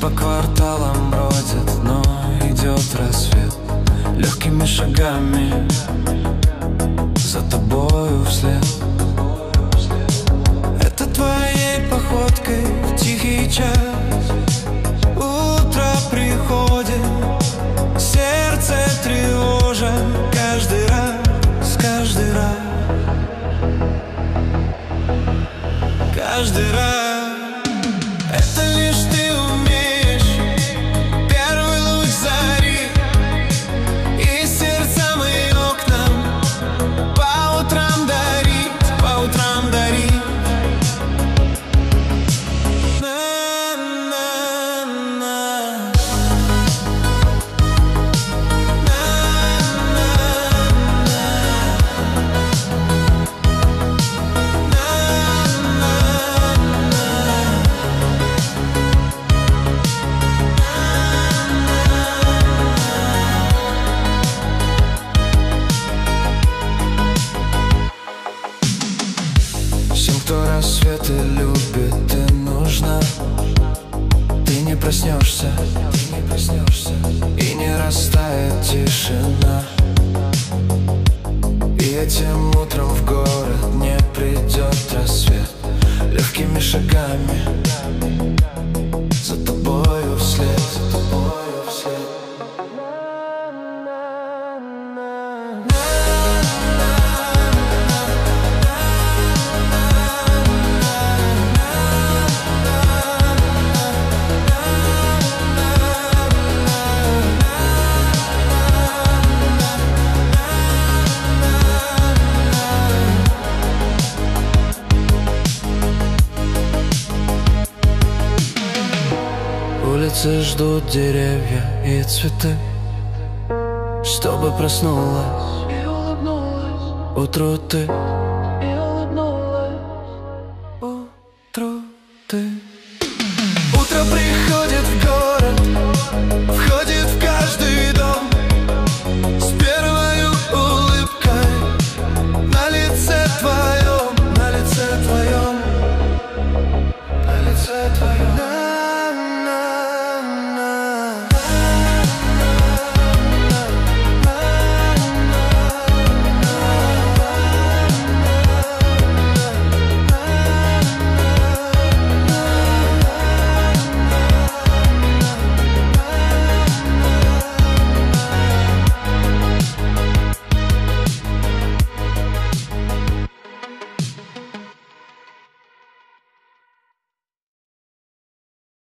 по кварталам бродят, но идет рассвет. Легкими шагами за тобою вслед. Это твоей походкой в тихий час утро приходит, сердце тревожа каждый раз, каждый раз, каждый раз. Это лишь ты умеешь, первый луч зари, и сердца мои окнам по утрам дарить, по утрам дарить. Всем, кто рассветы любит, ты нужна. Ты не проснешься, и не растает тишина. И этим утром в город не придет рассвет. Легкими шагами за тобою вслед, за тобою вслед. Улицы ждут деревья и цветы, чтобы проснулась и улыбнулась утру ты.